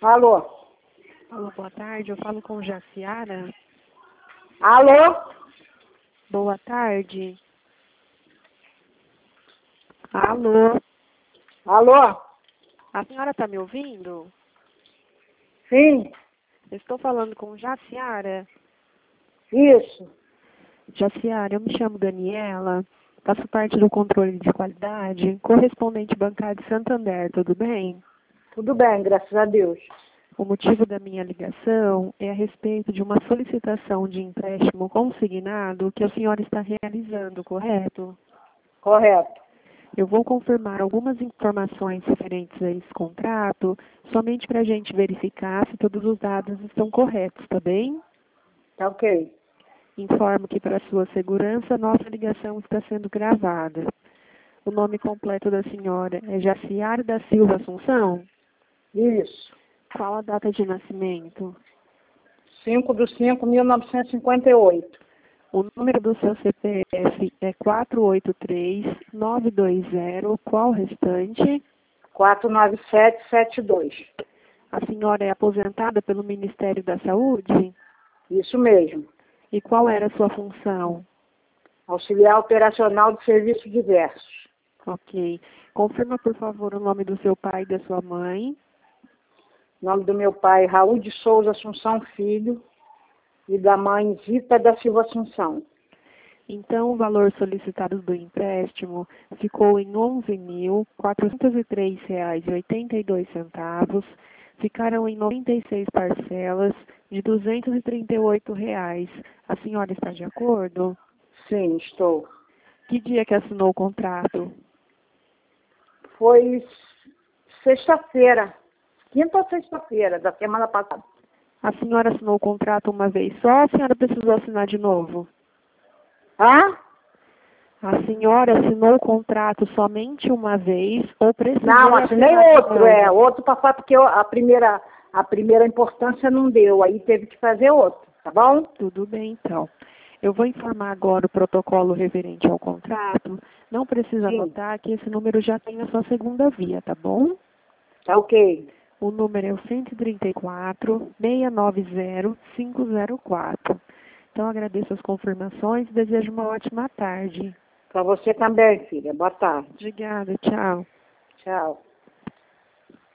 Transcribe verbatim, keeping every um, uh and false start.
Alô? Alô, boa tarde. Eu falo com Jaciara. Alô? Boa tarde. Alô? Alô? A senhora está me ouvindo? Sim, Estou falando com Jaciara. isso. Jaciara, eu me chamo Daniela. Faço parte do controle de qualidade, correspondente bancário de Santander, tudo bem? Tudo bem, graças a Deus. O motivo da minha ligação é a respeito de uma solicitação de empréstimo consignado que a senhora está realizando, correto? Correto. Eu vou confirmar algumas informações referentes a esse contrato, somente para a gente verificar se todos os dados estão corretos, tá bem? Tá ok. Informo que, para sua segurança, nossa ligação está sendo gravada. O nome completo da senhora é Jaciara da Silva Assunção? Isso. Qual a data de nascimento? cinco de cinco de mil novecentos e cinquenta e oito. O número do seu C P F é quatro oito três nove dois zero. Qual o restante? quatro nove sete sete dois. A senhora é aposentada pelo Ministério da Saúde? Isso mesmo. E qual era a sua função? Auxiliar operacional de serviços diversos. Ok. Confirma, por favor, o nome do seu pai e da sua mãe. Nome do meu pai, Raul de Souza Assunção Filho. E da mãe, Zita da Silva Assunção. Então, o valor solicitado do empréstimo ficou em onze mil quatrocentos e três reais e oitenta e dois centavos. Ficaram em noventa e seis parcelas de duzentos e trinta e oito reais. A senhora está de acordo? Sim, estou. Que dia que assinou o contrato? Foi sexta-feira. Quinta ou sexta-feira da semana passada. A senhora assinou o contrato uma vez só ou a senhora precisou assinar de novo? Hã? A senhora assinou o contrato somente uma vez ou precisou Não, assinar assinei de outro, novo? é, outro para falar, porque eu- a primeira, a primeira importância não deu, aí teve que fazer outro, tá bom? Tudo bem, então. Eu vou informar agora o protocolo referente ao contrato. Não precisa Sim, anotar que esse número já tem a sua segunda via, tá bom? tá ok. O número é o cento e trinta e quatro, seiscentos e noventa, quinhentos e quatro. Então, agradeço as confirmações e desejo uma ótima tarde. Para você também, filha. Boa tarde. Obrigada, tchau. Tchau.